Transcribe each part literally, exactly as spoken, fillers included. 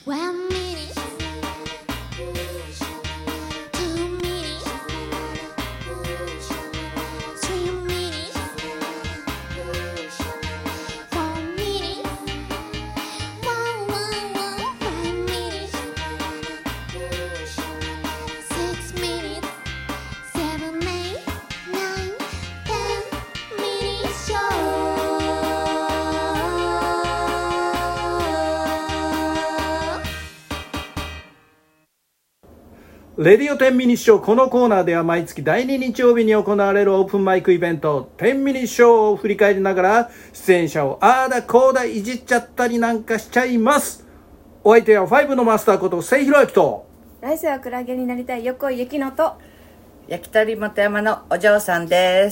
One minute, two minutes, three minutes, four minutes, one, one, one, five minutes, six minutes, seven, eight, nine, ten minutes show. レディオテンミニッショー。このコーナーでは毎月だいに日曜日に行われるオープンマイクイベントテンミニッショーを振り返りながら出演者をあーだこーだいじっちゃったりなんかしちゃいます。お相手はファイブのマスターこと清弘明と、 来世はクラゲになりたい横井ゆきのと、 焼き鳥本山のお嬢さんです。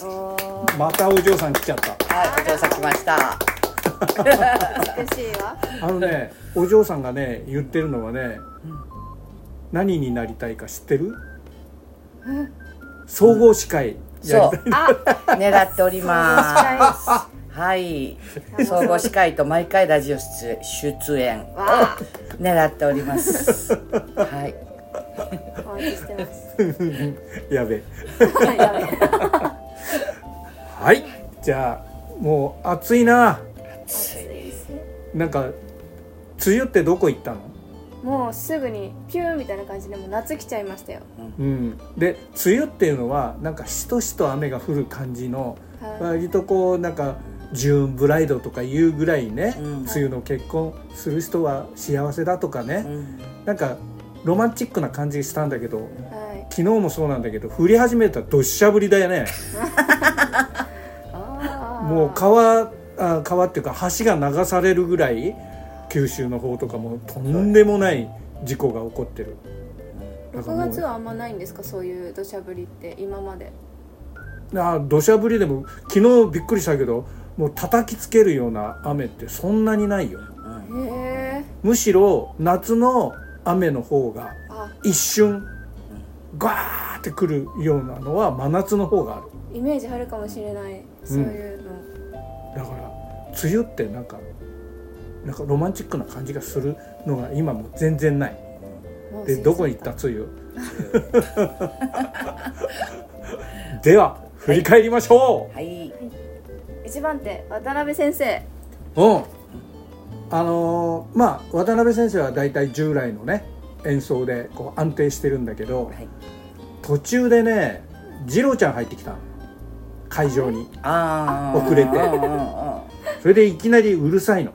おーまたお嬢さん来ちゃった。 はい、お嬢さん来ました。 美しいわ。 あのねお嬢さんがね言ってるのはね、何になりたいか知ってる？総合司会やりたい、 あ、狙っております。はい、総合司会と毎回ラジオ出出演を狙っております。はい。 お待ちしてます。 やべやべはい、じゃあもう暑いな。 暑いですね。 なんか梅雨ってどこ行ったの？ もうすぐにピューみたいな感じでもう夏来ちゃいましたよ。 うん、で梅雨っていうのはなんかしとしと雨が降る感じの、 はい割とこうなんかジューンブライドとかいうぐらいね、 うん梅雨の結婚する人は幸せだとかね、 うんなんかロマンチックな感じしたんだけど、 はい昨日もそうなんだけど降り始めたらどっしゃ降りだよね。 あーもう川あ川っていうか橋が流されるぐらい九州の方とかもとんでもない事故が起こってる。だか 6 らもう月はあんまないんですか、そういう土砂降りって今まで。 あ土砂降りでも昨日びっくりしたけどもう叩きつけるような雨ってそんなにないよ。 へえ。 むしろ夏の雨の方があ、 一瞬ガーってくるようなのは真夏の方がある。 イメージあるかもしれない、そういうの。 だから梅雨ってなんかなんかロマンチックな感じがするのが今も全然ない。 もうでどこに行った梅雨では振り返りましょう。 はい。 一番手渡辺先生。 うんあのー、まあ渡辺先生はだいたい従来のね演奏でこう安定してるんだけど、 はい。 途中でね次郎ちゃん入ってきたの会場に。 ああ。 遅れてうんうんうんそれでいきなりうるさいの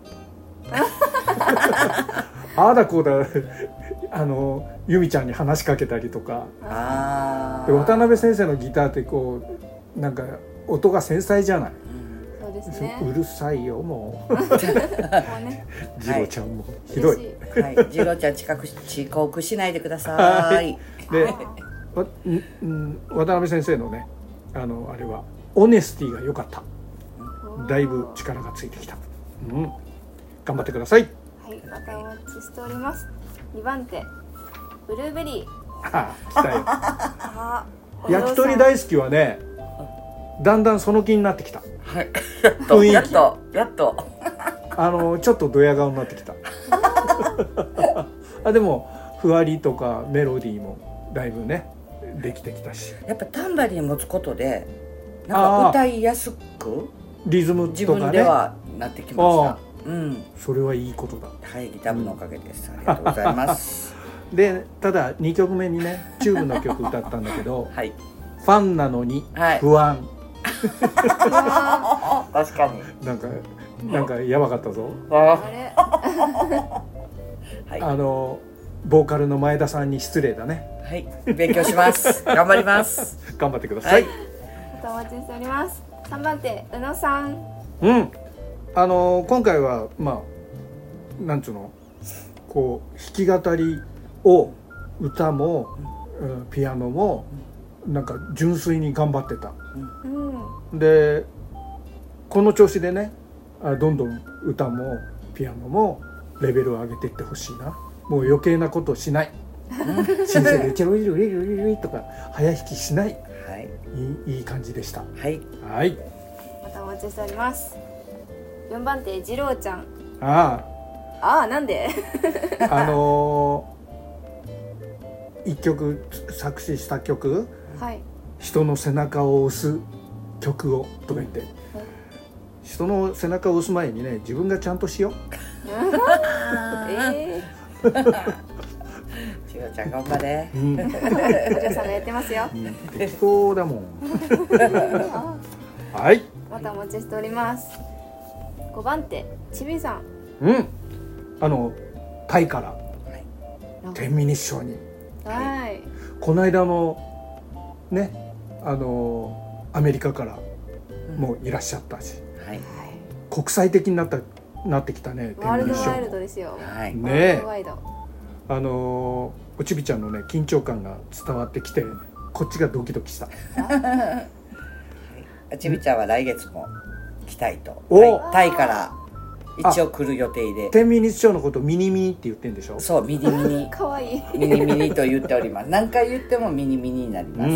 ああだこうだあの由美ちゃんに話しかけたりとかあで渡辺先生のギターってこうなんか音が繊細じゃない。 そうですね。 うるさいよもうもうね、 次郎ちゃんもひどい、 嬉しあ。はい。次郎ちゃん近く遅刻しないでください。 でわんん渡辺先生のねあのあれはオネスティが良かった。だいぶ力がついてきた、うん、頑張ってください。 はい、またお待ちしております。にばん手ブルーベリー。 ああ来たよあ、 焼き鳥大好きはねだんだんその気になってきた。 はい。やっと雰囲気やっとやっと。 あのちょっとドヤ顔になってきたあでもふわりとかメロディーもだいぶねできてきたし、 やっぱタンバリン持つことでなんか歌いやすくリズム自とかね分ではなってきました。うん。 それはいいことだ。 はい、ギター部のおかげです。ありがとうございます。 でただにきょくめにねチューブの曲歌ったんだけどはい。 ファンなのにはい不安、 確かに。 なんかなんかやばかったぞ。 ああれはい。 あのボーカルの前田さんに失礼だね。 はい。勉強します。頑張ります。 頑張ってくださ。 はいい。 またお待ちしております。さんばん手宇野さん。 うんあの今回はまあなんつうのこう弾き語りを歌も、うん、ピアノもなんか純粋に頑張ってた。 うん。 でこの調子でねあどんどん歌もピアノもレベルを上げていってほしいな。もう余計なことしないシンセでチェロリルリルリルリとか早弾きしない、 はい。 いい、いい感じでした。 はい。 はいまたお待ちしております。よんばん手次郎ちゃん。 ああああ、なんであのー、一曲作詞した曲、 はい。 人の背中を押す曲をとか言って、人の背中を押す前にね、自分がちゃんとしよう。 えちよちゃん頑張れ。 うん、 えー、お嬢さんがやってますよ。 適当だもん。はい。 またお待ちしております。ごばん手、ちびさん。 うん。あのタイから天ミニッショーに。 はい。 この間のね、あのアメリカからもいらっしゃったし、 はい、 国際的になったなってきたね。 ワールドワイルドですよ。 はい、 ねワールドワイド。 あのおちびちゃんのね緊張感が伝わってきて、こっちがドキドキした。 おちびちゃんは来月も来たいと。 おタイから一応来る予定で。 天ミニッショーのことミニミニって言ってんでしょ。 そう、ミニミニ。 かわいい。 ミニミニと言っております。何回言ってもミニミニになります。うん、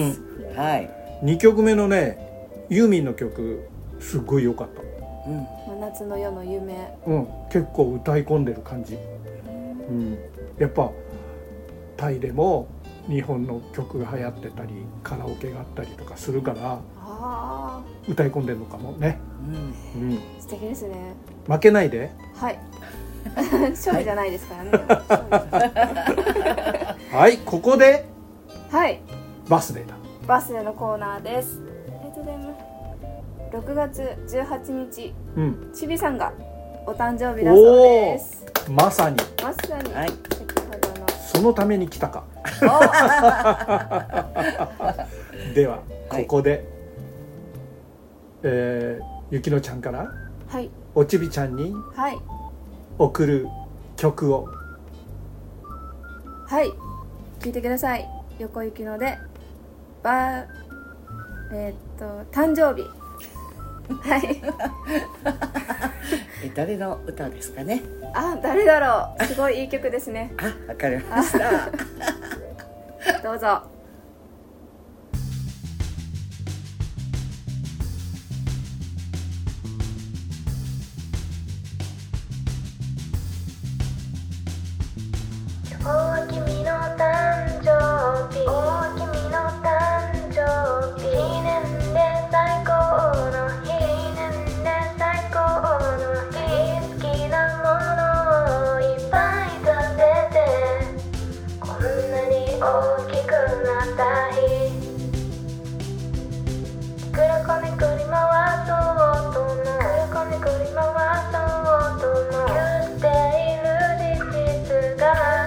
はい。 にきょくめのね、ユーミンの曲すっごい良かった。 うん。 真夏の夜の夢。 うん、結構歌い込んでる感じ。うん、やっぱタイでも日本の曲が流行ってたり、カラオケがあったりとかするから、あ歌い込んでるのかもね。うんうん、 素敵ですね。 負けないで。 はい。勝利じゃないですからね。 はい、ここで。 はい。 バスデーだ。 バスデーのコーナーです。ありがとうございます。ろくがつじゅうはちにち、うん、ちびさんがお誕生日だそうです。 まさに。 まさに。はい、先ほどの。 そのために来たか。では、ここで、はい、えー、ゆきのちゃんから、 はい、 おちびちゃんに、 はい、 送る曲を、 はい、聞いてください。横ゆきのでばえー、っと誕生日。はい。 え、誰の歌ですかね。 あ、誰だろう。すごいいい曲ですね。 あ、わかりました。 どうぞ。 おー君の誕生日、おー君の誕生日、記念で最高の日、記念で最高の日、好きなものをいっぱい食べて、こんなに大きくなった日、くるこねくり回そうとも、くるこねくり回そうとも、言っている事実が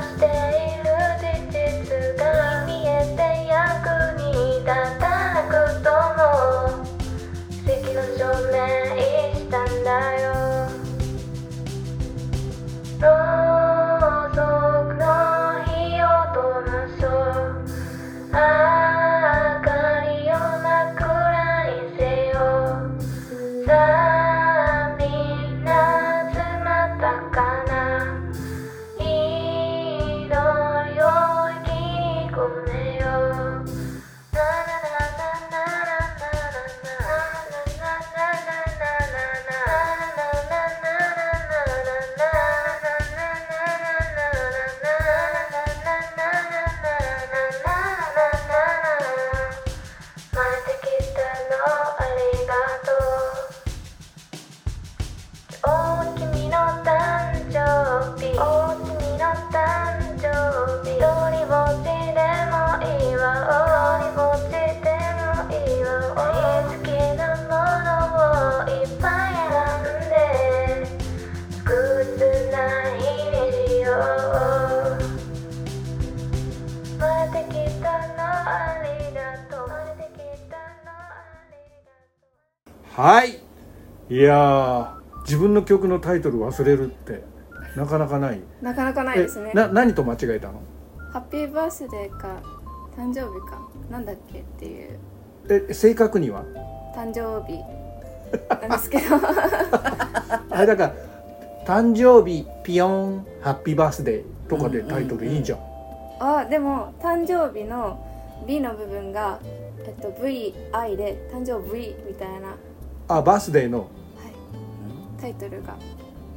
はい。いやー、自分の曲のタイトル忘れるってなかなかない。 なかなかないですね。 な何と間違えたの？ ハッピーバースデーか誕生日かなんだっけっていう。 え、正確には誕生日なんですけどあれだから誕生日ピヨンハッピーバースデーとかでタイトルいいじゃん、うんうんうん、あ、でも誕生日の B の部分が、えっと、ブイアイ で誕生日みたいな。 あ、バースデーの、はい、 タイトルが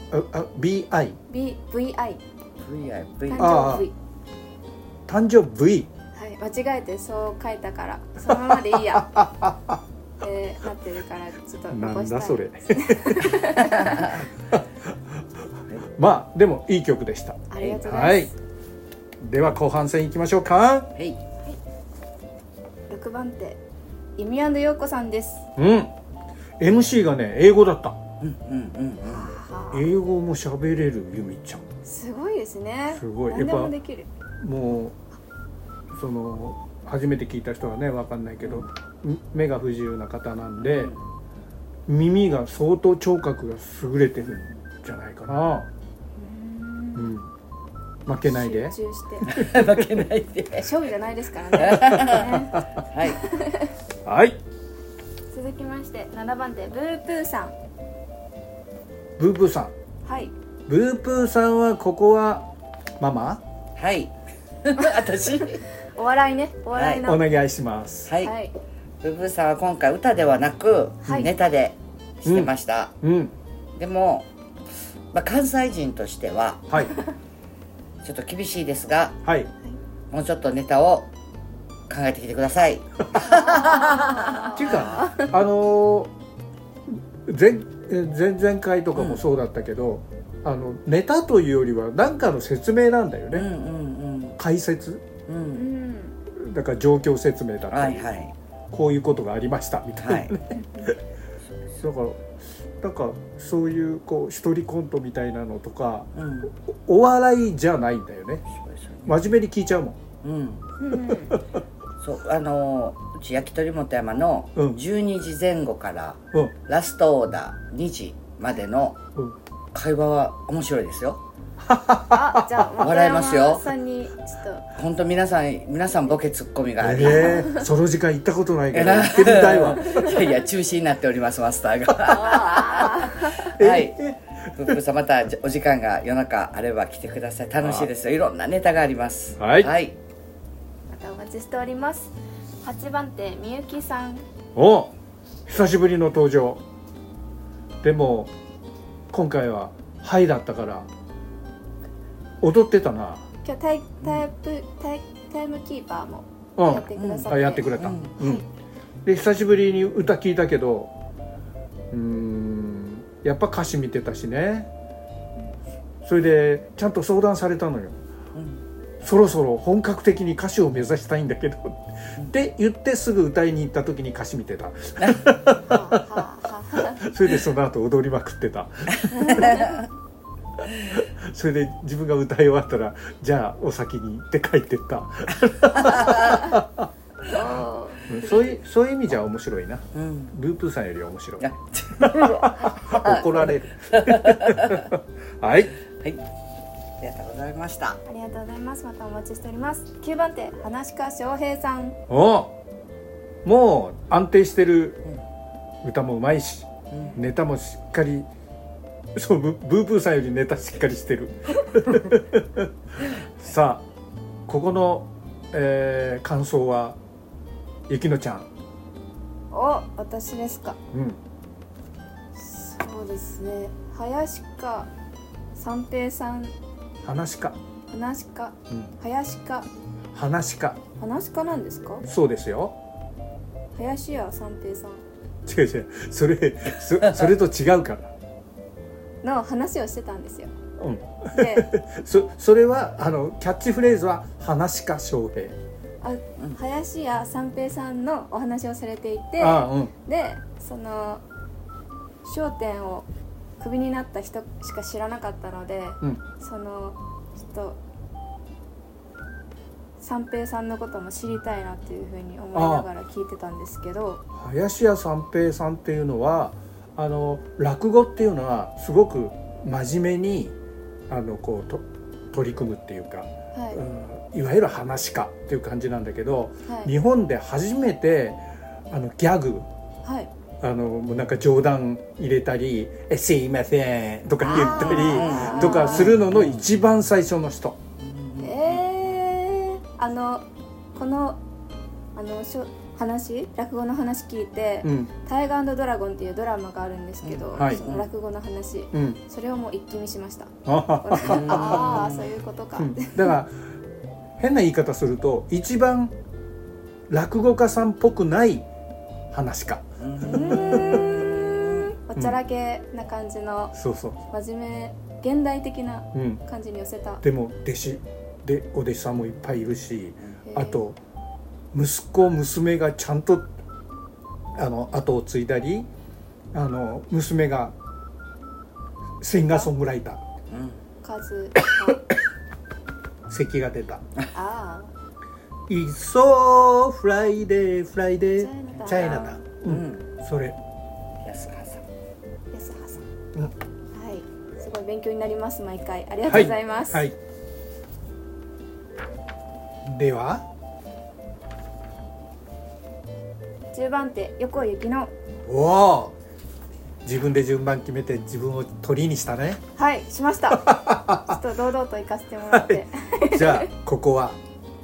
ああ ビーアイ B V I ブイアイブイ誕生 V 誕生 V はい間違えてそう書いたからそのままでいいやってなってるからちょっとな残したいんだそれまあでもいい曲でした。 ありがとうございます、 はい、では後半戦いきましょうか。 はいろくばん手イミ&ヨーコさんです。 うん エムシー がね英語だった。 うんうんうん英語も喋れるゆみちゃんすごいですね。 すごい何でもできる。 もうその初めて聞いた人はね分かんないけど目が不自由な方なんで耳が相当聴覚が優れてるんじゃないかな。うん、負けないで集中して負けないで勝負じゃないですからねねはいはい続きましてななばん手ブープーさん。 ブープーさんはいブープーさんはここはママはい私お笑いねお笑いのお願いします。 はい、 はいブブーさんは今回歌ではなく、 はいネタでしてました、 うんでも、まあ、関西人としてははいちょっと厳しいですがはいもうちょっとネタを考えてきてください。 っていうかあのー、前前々回とかもそうだったけど、うん、あのネタというよりは何かの説明なんだよね、 うんうんうん解説ううんんだから状況説明だったり、 はいはいこういうことがありましたみたいな、 はいねだからなんかそういうこう一人コントみたいなのとかうんお笑いじゃないんだよね。 そうですよね真面目に聞いちゃうもん。 うんうんそうあのうち焼き鳥本山のうんじゅうにじぜん後からうんラストオーダーにじまでのうん会話は面白いですよ。 あじゃあ笑いますよ本山さんにちょっと本当皆さん皆さんボケツッコミがあり、 えー、その時間行ったことないから行ってみたいわ。 いやいや中止になっておりますマスターがはいプップさんまたお時間が夜中あれば来てください。楽しいですよ。いろんなネタがあります。 はいはい、 またお待ちしております。はちばん手みゆきさん。 お久しぶりの登場。でも今回はハイだったから踊ってたな。 今日タイタイプタイタイムキーパーもうんやってくださって、 あやってくれた、 ううんんで久しぶりに歌聞いたけどうーんやっぱ歌詞見てたしね。それでちゃんと相談されたのよ、 うんそろそろ本格的に歌手を目指したいんだけどって言ってすぐ歌いに行った時に歌詞見てた。 はあはあはあそれでその後踊りまくってたそれで自分が歌い終わったらじゃあお先にって帰ってったおーそういうそういう意味じゃ面白いな。 うんループーさんより面白い。 あ怒られるはいはい、ありがとうございました。 ありがとうございます。またお待ちしております。きゅうばん手話家翔平さん。 おもう安定してる、歌もうまいし、 うんネタもしっかりそうブブープーさんよりネタしっかりしてるさあここの、えー感想はゆきのちゃん。 お私ですか。 うんそうですね。林家三平さん。 話か、 話家うん、 林家話か話家なんですか。 そうですよ。 林家三平さん違う違うそれ そ, それと違うからの話をしてたんですよ。 うんでそ, それはあのキャッチフレーズは話か翔平。 あ林家三平さんのお話をされていて、 ああうんでその笑点をクビになった人しか知らなかったので、 うんそのちょっと三平さんのことも知りたいなっていうふうに思いながら聞いてたんですけど、 林家三平さんっていうのはあの落語っていうのはすごく真面目にあのこうと取り組むっていうか、 はいうん、いわゆる話家っていう感じなんだけど、 はい日本で初めてあのギャグはいあのもうなんか冗談入れたり「えすいません」とか言ったあーりとかするのの一番最初の人。 えー、あのこのあのしょ話落語の話聞いて、うん、タイガー&ドラゴンっていうドラマがあるんですけど、うんはい、その落語の話、うん、それをもう一気見しました。ああそういうことか、うん、 だから変な言い方すると一番落語家さんっぽくない話か。 うーんおちゃらけな感じの、 うん、そうそう真面目現代的な感じに寄せた、 うん、でも弟子でお弟子さんもいっぱいいるし、あと息子娘がちゃんとあの後を継いだり、あの娘がシンガーソングライター、 うん、数咳が出た。 ああ It's so Friday Friday チャイナタウン、うん、それ安原さん安原さん、うん、はいすごい勉強になります毎回ありがとうございます、 はいはい、ではじゅうばん手横井ゆきの。 おお自分で順番決めて自分を鳥にしたね。 はいしましたちょっと堂々と行かせてもらって、 はい、じゃあここは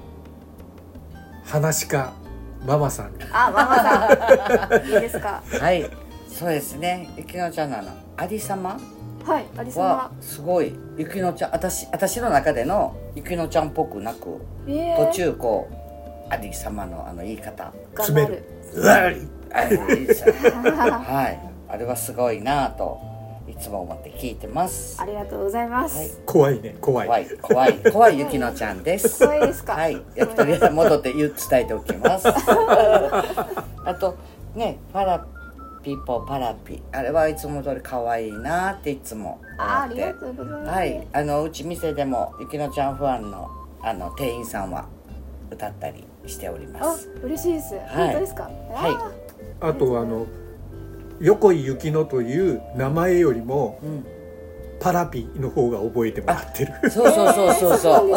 話家ママさん。 あママさんいいですか。 はいそうですね。ゆきのちゃんのあのありさまはいありさますごいゆきのちゃん私私の中でのゆきのちゃんっぽくなく、えー、途中こうありさまのあの言い方詰めるはいあれはすごいなといつも思って聞いてます。 ありがとうございます、はい、 怖いね怖い怖い怖い怖いゆきのちゃんです怖いですか。 はいやとりあえず戻って伝えておきますあとねパラピポパラピあれはいつも通り可愛いなっていつも思って。 あ, ありがとうございます。 はいあのうち店でもゆきのちゃんファンのあの店員さんは歌ったりしております。 あ嬉しいです、はい、本当ですか。 はいあとあの横井ゆきのという名前よりも、うん、パラピの方が覚えてもらってる。 そうそうそうそうそう、うん、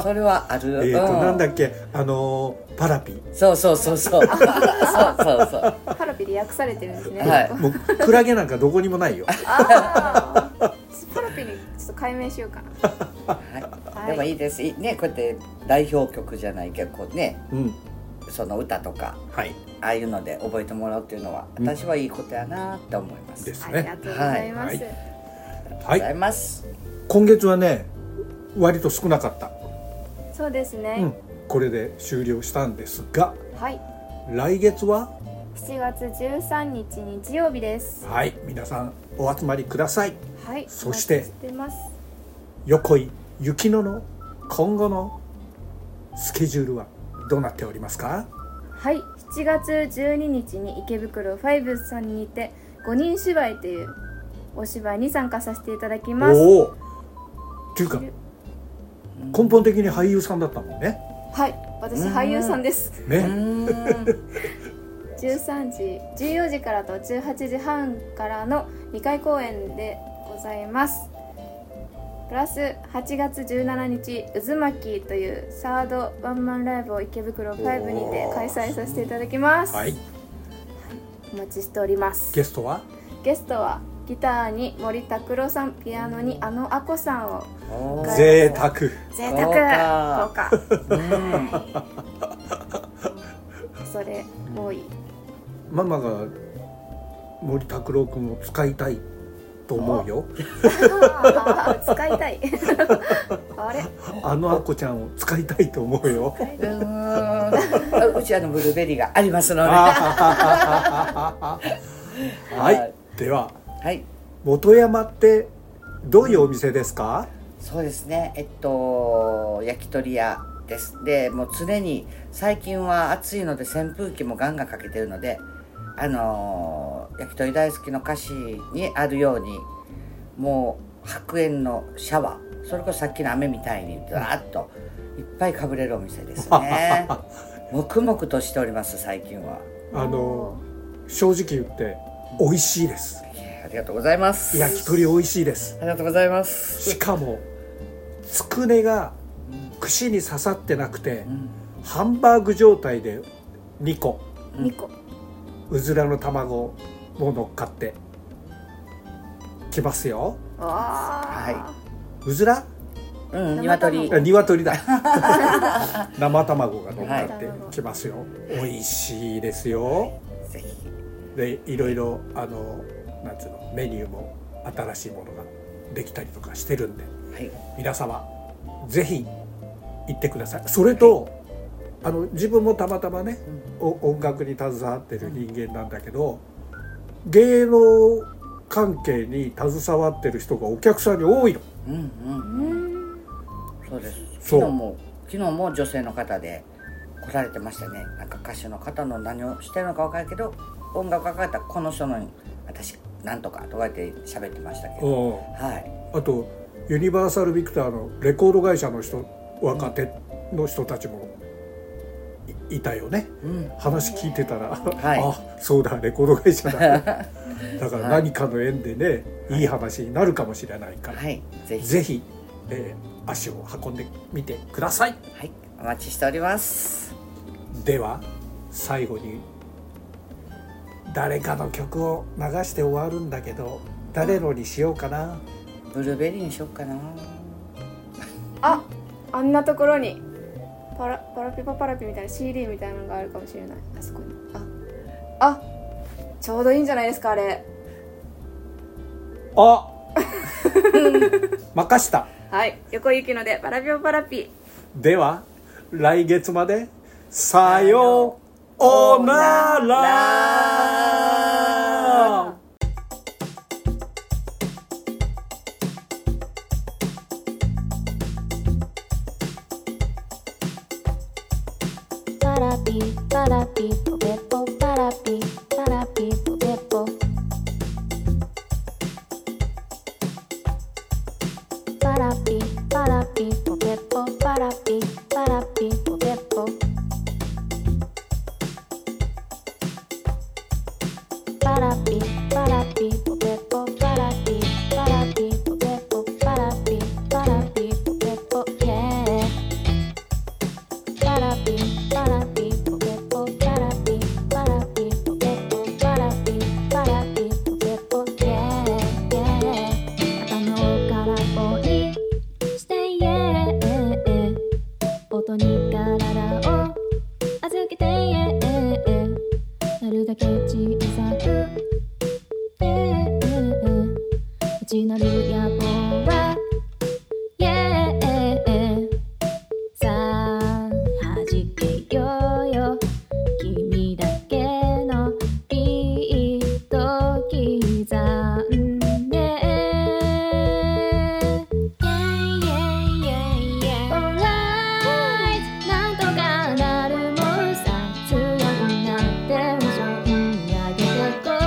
それはある。 えっと、うん、なんだっけあのパラピ。 そうそうそうそうそうそうそうパラピで訳されてるんですね。 はい、もうクラゲなんかどこにもないよ。 あパラピにちょっと解明しようかな。 はい、でもいいですね。こうやって代表曲じゃないけどこうね、うん、その歌とか。はいああいうので覚えてもらうっていうのは私はいいことやなって思います、 うん、ですね。 ありがとうございます、はい、 ありがとうございます、はい、 今月はね割と少なかった。 そうですね、 うん、これで終了したんですが、 はい、 来月はしちがつじゅうさんにち日曜日です。 はい皆さんお集まりください。 はい、 そしてしてます横井ゆきのの今後のスケジュールはどうなっておりますか。 はいしちがつじゅうににちに池袋ファイブさんにてごにん芝居というお芝居に参加させていただきます。 おおっていうか根本的に俳優さんだったもんね。 はい私俳優さんですねじゅうさんじじゅうよじからとじゅうはちじはんからのにかい公演でございます。プラスはちがつじゅうしちにち渦巻きというサードワンマンライブを池袋ファイブにて開催させていただきます。はい、お待ちしております。 ゲストはゲストはギターに森拓郎さん、ピアノにあのあこさんを贅沢贅沢豪華それ多い。 ママが森拓郎くんを使いたいと思うよ。 あ使いたいあれあのあこちゃんを使いたいと思うよ。 うーんうちあのブルーベリーがありますのではい、では、 はい、 本山ってどういうお店ですか。 そうですねえっと焼き鳥屋です。でもう常に最近は暑いので扇風機もガンガンかけてるのであのー、焼き鳥大好きの歌詞にあるようにもう白煙のシャワーそれこそさっきの雨みたいにずらっといっぱいかぶれるお店ですね黙々としております最近は。 あのー、正直言って美味しいです。 ありがとうございます。 焼き鳥美味しいです。 ありがとうございます。 しかもつくねが串に刺さってなくて、うん、ハンバーグ状態でにこ、 うん、にこうずらの卵も乗っかってきますよ。 あ、 はい、うずらうん鶏あ鶏だ生卵が乗っかってきますよ、はい、美味しいですよ。 ぜひでいろいろあのなんつうのメニューも新しいものができたりとかしてるんで、はい、皆様ぜひ行ってください。それと、はい、あの自分もたまたまね、うん、音楽に携わってる人間なんだけど、うん、芸能関係に携わってる人がお客さんに多いの。うんうんうん、 そうです。昨日も昨日も女性の方で来られてましたね。なんか歌手の方の何をしてるのか分からないけど、音楽がかかったらこの人の私なんとかとかって喋ってましたけど、はい、 あとユニバーサルビクターのレコード会社の人、若手の人たちも い, いたよね、うん、話聞いてたら、はい、あそうだレコード会社だだから何かの縁でね、はい、いい話になるかもしれないから、はい、ぜひ、ぜひ、えー、足を運んでみてください。 はい、お待ちしております。 では最後に誰かの曲を流して終わるんだけど、誰のにしようかな。 ブルーベリーにしようかな。 あ、あんなところにパラパラピパパラピみたいな シーディー みたいなのがあるかもしれない。あそこにああちょうどいいんじゃないですかあれ。 あ任した。 はい、横行きのでパラピパパラピ。 では来月までさようなら。 パラピパラピポペポパラピパラピポペポパラピパラピポペポパラピパラピポペポパラピパラピポペポパラピパラピポペポパラピパラピポペポイエーパラピパラピポペポパラピパラピポペポパラピパラピポペポイエーイエー頭からポイしてイエー音に体を預けてイエーなるだけ小さくイエー内なる野望はイエーさあ弾けようよ君だけのビート刻んで Alright なんとかなるもんさ強くなって無情に上げてこう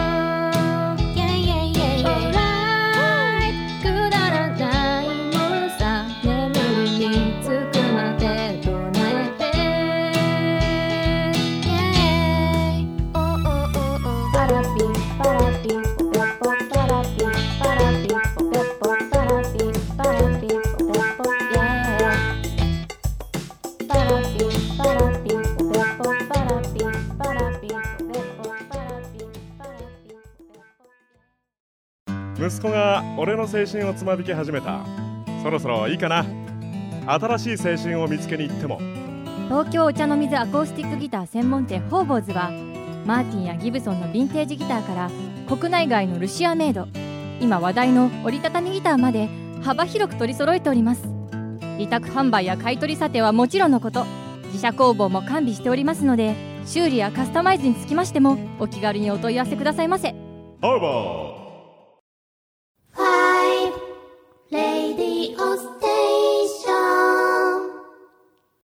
Alright くだらないもんさ眠りにつくまで唱えて Oh oh oh oh パラピパラピポペポパラピパラピポペポパラピパラピポペポ Yeah パラピパラピポペポパラピパラピポペポパラピパラピポペポ息子が俺の青春をつまびき始めた。そろそろいいかな。新しい青春を見つけに行っても。 東京お茶の水アコースティックギター専門店ホーボーズはマーティンやギブソンのヴィンテージギターから国内外のルシアメイド、今話題の折りたたみギターまで幅広く取り揃えております。委託販売や買取査定はもちろんのこと、自社工房も完備しておりますので、修理やカスタマイズにつきましてもお気軽にお問い合わせくださいませ。 ホーボー Five Radio Station